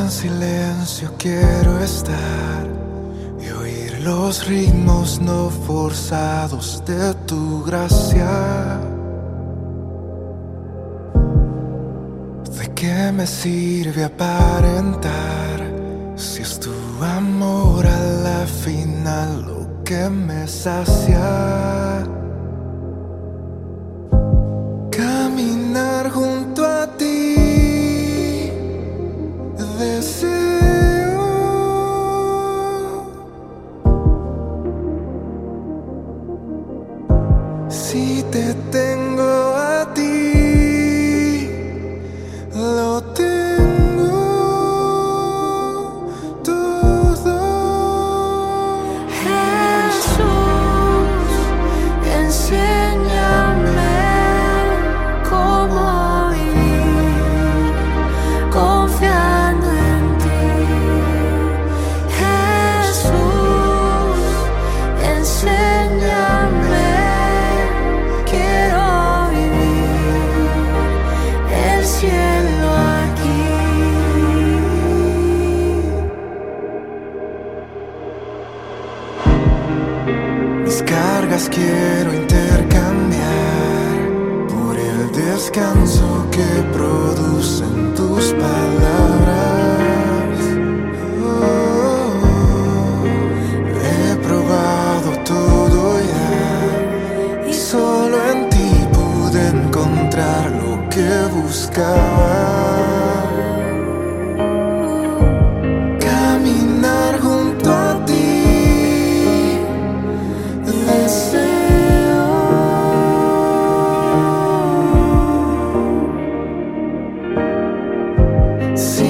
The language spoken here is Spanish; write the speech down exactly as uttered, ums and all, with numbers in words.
en silencio quiero estar y oír los ritmos no forzados de tu gracia. ¿De qué me sirve aparentar si es tu amor a la final lo que me sacia? Caminar junto a ti, deseo. Si te tengo a ti, lo tengo todo. Jesús, enséñame cómo vivir confiando en ti. Jesús, enséñame, quiero vivir el cielo aquí. Mis cargas quiero intercambiar por el descanso que producen tus palabras. Oh, he probado todo ya y solo en ti pude encontrar lo que buscaba. Caminar junto a ti, deseo. Si